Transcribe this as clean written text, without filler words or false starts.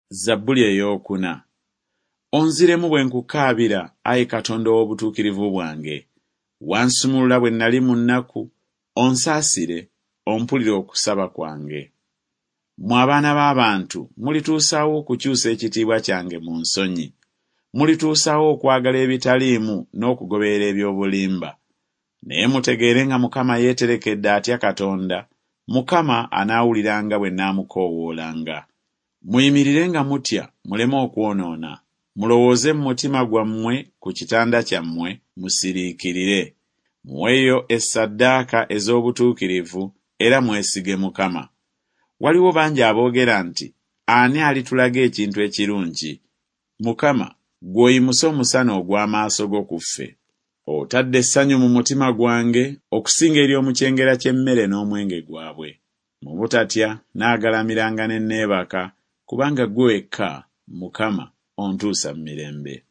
Zabbuli ey'okuna. Onziremu bwe nkukaabira, Ayi Katonda w'obutuukirivu bwange. Wansumulula bwe nnali mu nnaku, onsaasire, ompulire okusaba kwange. Mmwe abaana b'abantu, mulituusaawo okukyusa ekitiibwa kyange mu nsonyi. Mulituusaawo okwagala ebitaliimu n'okugoberera eby'obulimba. Naye mutegeere nga Mukama yeeterekedde atya Katonda. Mukama anaawuliranga bwe nnaamukoowoolanga. Muyimirire nga mutya, muleme okwonoona. Mulowooze mu mutima gwammwe ku kitanda kyammwe, musiriikirire. Muweeyo essaddaaka ez'obutuukirivu era mwesige Mukama. Waliwo bangi aboogera nti, ani alitulaga ekintu ekirungi? Mukama, gw'oyimuse omusana ogw'amaaso go ku ffe. Otadde essanyu mu mutima gwange okusinga ery'omukyengera ky'emmere n'omwenge gwabwe. Mu butatya naagalamiranga ne neebaka, kubanga ggwe wekka, Mukama, ontuusa mu mirembe.